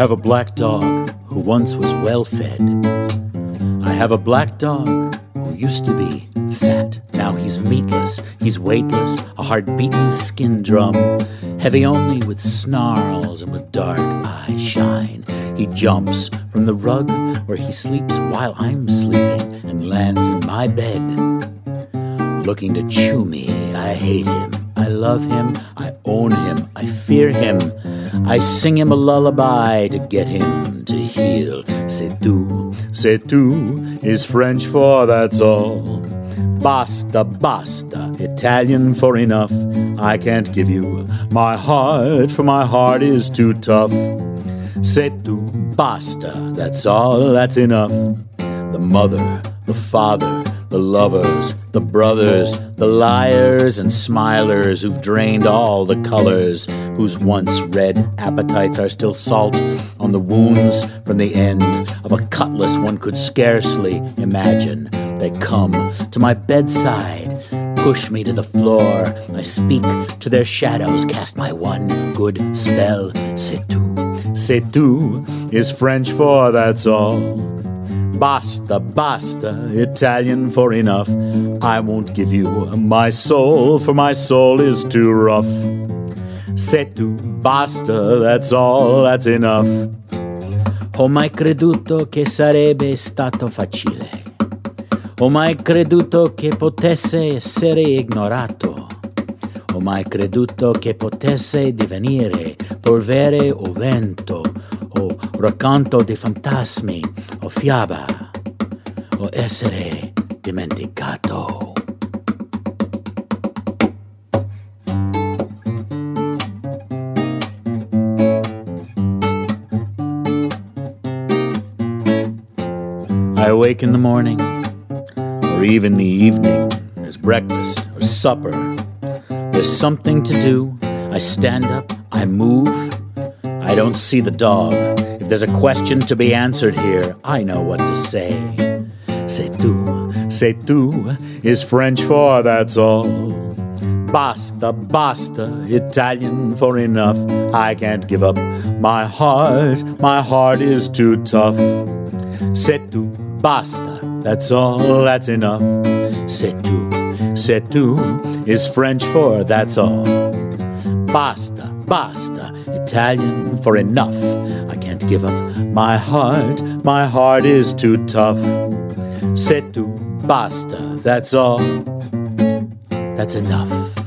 have a black dog who once was well fed. I have a black dog who used to be fat. Now he's meatless, he's weightless, a hard-beaten skin drum, heavy only with snarls and with dark eye shine. He jumps from the rug where he sleeps while I'm sleeping and lands in my bed, looking to chew me. I hate him, I love him, I own him, I fear him. I sing him a lullaby to get him to heel. C'est tout is French for that's all. Basta, basta, Italian for enough. I can't give you my heart, for my heart is too tough. C'est tout, basta, that's all, that's enough. The mother, the father, the lovers, the brothers, the liars and smilers who've drained all the colors, whose once red appetites are still salt on the wounds from the end of a cutlass one could scarcely imagine. They come to my bedside, push me to the floor. I speak to their shadows, cast my one good spell. C'est tout is French for that's all. Basta, basta, Italian for enough. I won't give you my soul, for my soul is too rough. C'est tout, basta, that's all, that's enough. Ho mai creduto che sarebbe stato facile. Ho mai creduto che potesse essere ignorato. Ho mai creduto che potesse divenire polvere o vento, o racconto di fantasmi, o fiaba, o essere dimenticato. I awake in the morning, or even the evening, as breakfast or supper. There's something to do. I stand up, I move. I don't see the dog. If there's a question to be answered here, I know what to say. C'est tout is French for that's all. Basta, basta, Italian for enough. I can't give up my heart is too tough. C'est tout, basta, that's all, that's enough. C'est tout is French for that's all. Basta, basta, Italian for enough. I can't give up my heart is too tough. C'est tout, basta, that's all, that's enough.